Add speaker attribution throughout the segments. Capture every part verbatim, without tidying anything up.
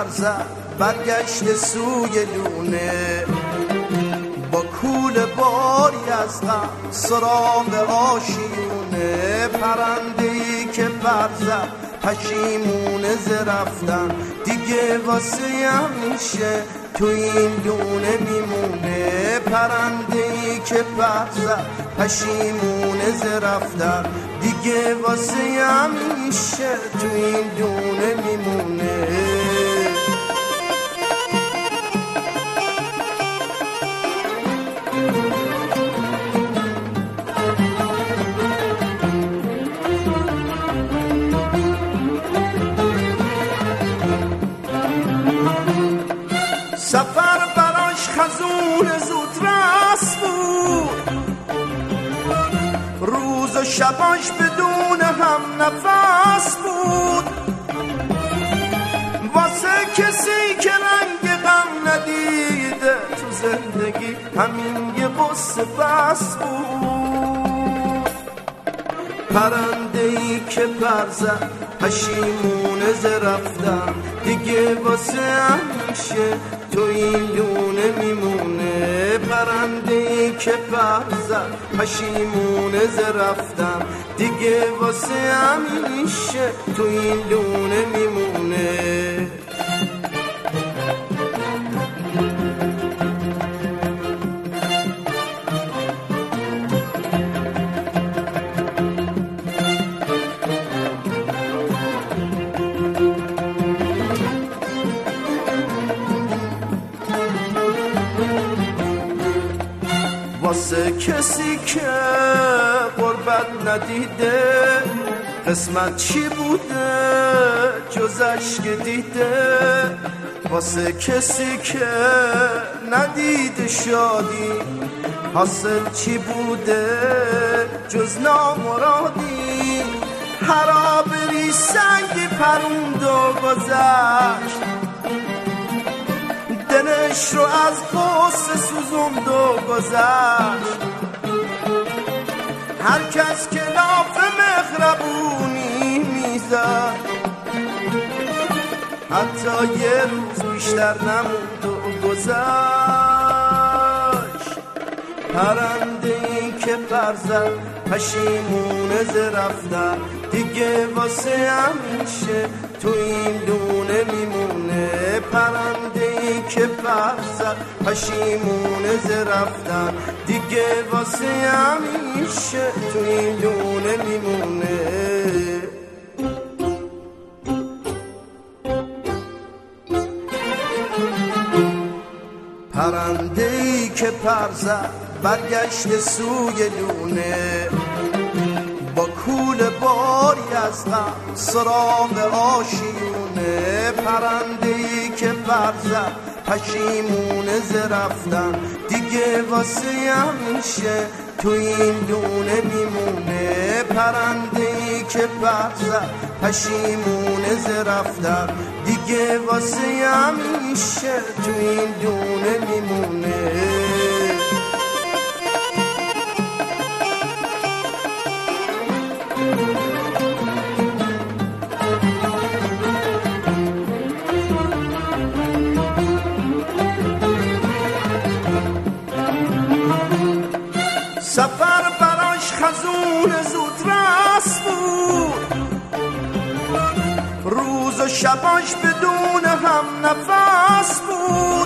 Speaker 1: پرزد برگشت سوی لونه، با کول باری از غم سراغ آشیونه. پرنده‌ای که پرزد پشیمونه ز رفتن، دیگه واسه همیشه تو این لونه میمونه. پرنده‌ای که پرزد پشیمونه ز رفتن، دیگه واسه همیشه تو این لونه میمونه. سفر براش خزون زود رس بود، روز و شباش بدون هم نفس بود. واسه کسی که رنگ غم ندیده تو زندگی همین یه قصه بس بود. پرنده‌ای که پرزد پشیمونه ز رفتن، دیگه واسه همیشه تو این لونه میمونه. پرنده‌ای که پرزد پشیمونه ز رفتن، دیگه واسه همیشه تو این لونه میمونه. واسه کسی که غربت ندیده، قسمت چی بوده جز اشک دیده. واسه کسی که ندیده شادی، حاصل چی بوده جز نامرادی. هرا بری سنگ پروند و گذشت، دلش رو از غصه سوزوند و گذشت. هر کس که لاف مهربونی میزد، حتی یه روز بیشتر نموند و گذشت. پرنده‌ای که پرزد پشیمونه ز رفتن، دیگه واسه همیشه تو این لونه میمونه. پرنده‌ای که پرزد پشیمونه ز رفتن، دیگه واسه همیشه تو این لونه میمونه. پرنده‌ای که پرزد برگشت سوی لونه، با کول باری از غم سراغ آشیونه. پرنده‌ای که پرزد پشیمونه ز رفتن، دیگه واسه همیشه تو این لونه میمونه. پرنده‌ای که پرزد پشیمونه ز رفتن، دیگه واسه همیشه تو این لونه میمونه. سفر براش خزون زود رس بود، روز و شباش بدون هم نفس بود.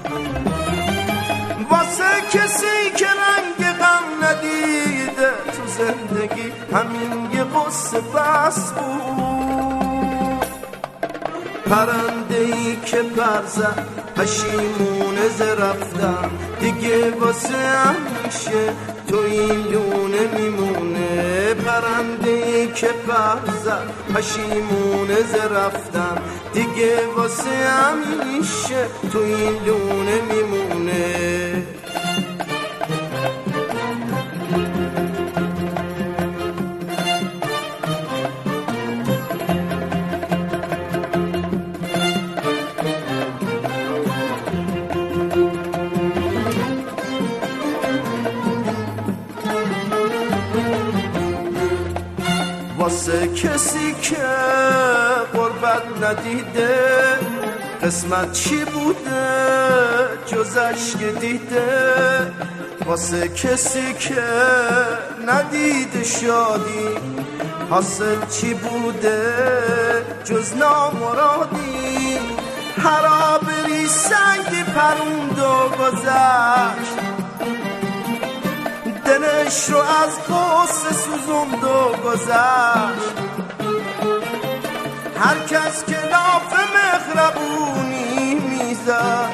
Speaker 1: واسه کسی که رنگ غم ندیده تو زندگی همین یه قصه بس بود. پرنده‌ای که پرزد پشیمونه ز رفتن، دیگه واسه همیشه تو این لونه میمونه. پرنده‌ای که پرزد پشیمونه ز رفتن، دیگه واسه همیشه تو این لونه میمونه. واسه کسی که غربت ندیده، قسمت چی بوده جز عشق دیده واسه کسی که ندیده شادی حاصل چی بوده جز نامرادی هرا بری سنگی پروند و گذشت دلش رو از قصه سوزوند و گذشت هر کس که لاف مهربونی میزد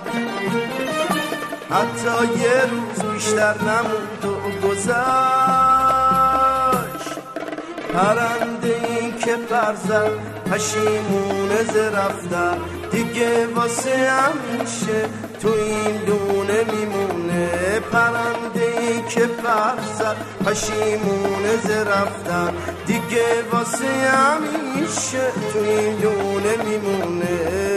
Speaker 1: حتی یه روز بیشتر نموند و گذشت پرنده این که پر زد پشیمونه ز رفتن دیگه واسه همیشه تو این دونه میمونه پرنده ای که پر زد پشیمونه ز رفتن دیگه واسه همیشه تو این دونه میمونه